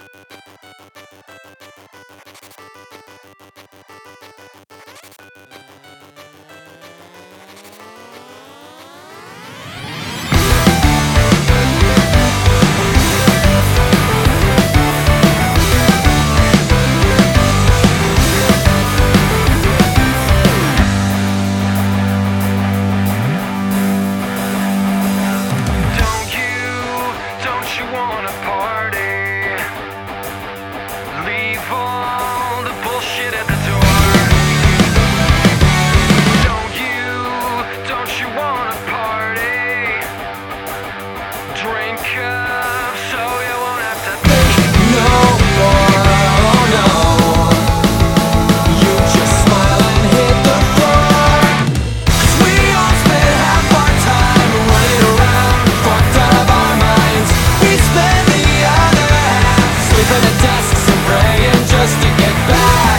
Don't you wanna party? Leave all the bullshit at the door. Don't you wanna party? Drink up so you won't have to think no more, oh no. You just smile and hit the floor. 'Cause we all spend half our time running around, fucked out of our minds. We spend the other half sleeping at desks and praying just to get back.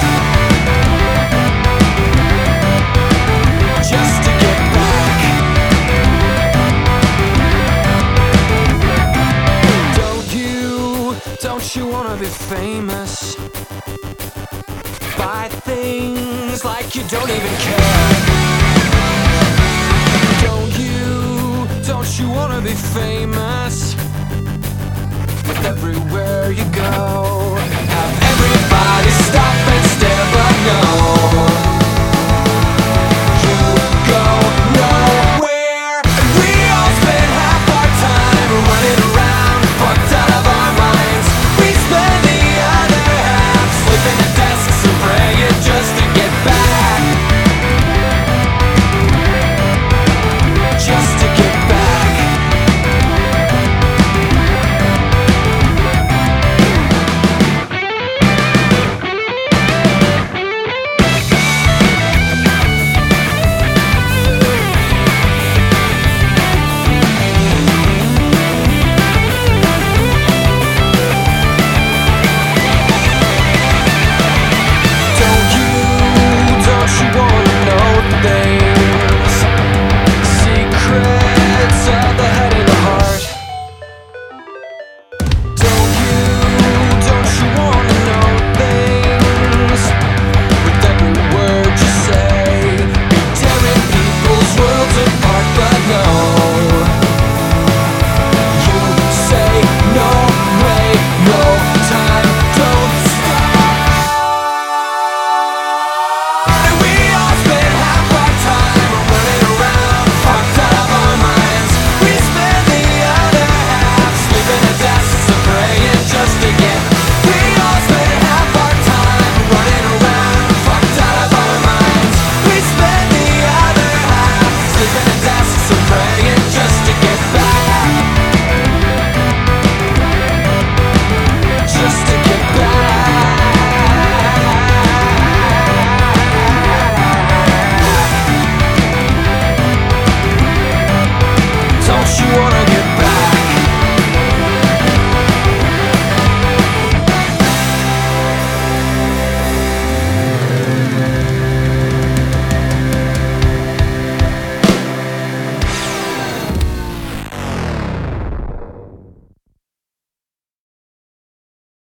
Just to get back. Don't you wanna be famous? Buy things like you don't even care. Don't you wanna be famous? With everywhere you go.